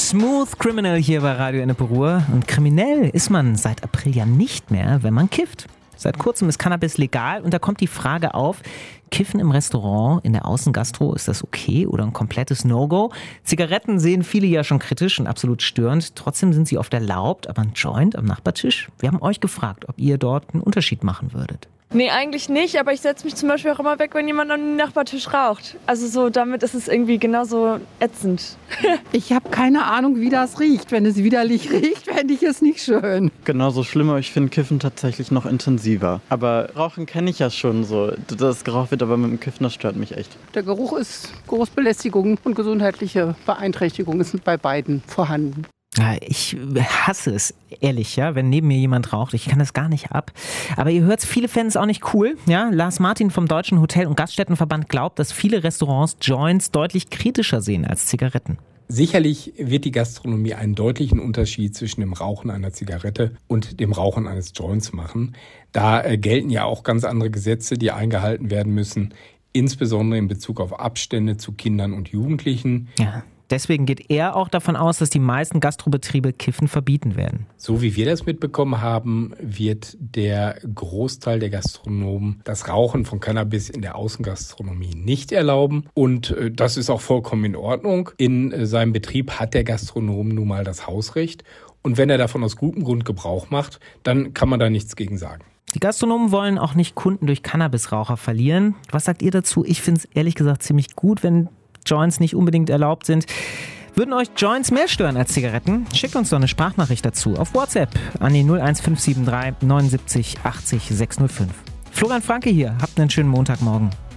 Smooth Criminal hier bei Radio Ennepe Ruhr. Und kriminell ist man seit April ja nicht mehr, wenn man kifft. Seit kurzem ist Cannabis legal und da kommt die Frage auf, Kiffen im Restaurant, in der Außengastro, ist das okay oder ein komplettes No-Go? Zigaretten sehen viele ja schon kritisch und absolut störend. Trotzdem sind sie oft erlaubt, aber ein Joint am Nachbartisch? Wir haben euch gefragt, ob ihr dort einen Unterschied machen würdet. Nee, eigentlich nicht, aber ich setze mich zum Beispiel auch immer weg, wenn jemand am Nachbartisch raucht. Also so, damit ist es irgendwie genauso ätzend. Ich habe keine Ahnung, wie das riecht. Wenn es widerlich riecht, fände ich es nicht schön. Genauso schlimm, aber ich finde Kiffen tatsächlich noch intensiver. Aber Rauchen kenne ich ja schon so. Das geraucht wird aber mit dem Kiffen, das stört mich echt. Der Geruch ist Geruchsbelästigung und gesundheitliche Beeinträchtigung ist bei beiden vorhanden. Ja, ich hasse es, ehrlich, ja, wenn neben mir jemand raucht. Ich kann das gar nicht ab. Aber ihr hört's, viele fänden es auch nicht cool. Ja, Lars Martin vom Deutschen Hotel- und Gaststättenverband glaubt, dass viele Restaurants Joints deutlich kritischer sehen als Zigaretten. Sicherlich wird die Gastronomie einen deutlichen Unterschied zwischen dem Rauchen einer Zigarette und dem Rauchen eines Joints machen. Da gelten ja auch ganz andere Gesetze, die eingehalten werden müssen, insbesondere in Bezug auf Abstände zu Kindern und Jugendlichen. Ja. Deswegen geht er auch davon aus, dass die meisten Gastrobetriebe Kiffen verbieten werden. So wie wir das mitbekommen haben, wird der Großteil der Gastronomen das Rauchen von Cannabis in der Außengastronomie nicht erlauben. Und das ist auch vollkommen in Ordnung. In seinem Betrieb hat der Gastronom nun mal das Hausrecht. Und wenn er davon aus gutem Grund Gebrauch macht, dann kann man da nichts gegen sagen. Die Gastronomen wollen auch nicht Kunden durch Cannabisraucher verlieren. Was sagt ihr dazu? Ich finde es ehrlich gesagt ziemlich gut, wenn Joints nicht unbedingt erlaubt sind. Würden euch Joints mehr stören als Zigaretten? Schickt uns doch eine Sprachnachricht dazu auf WhatsApp an die 01573 79 80 605. Florian Franke hier. Habt einen schönen Montagmorgen.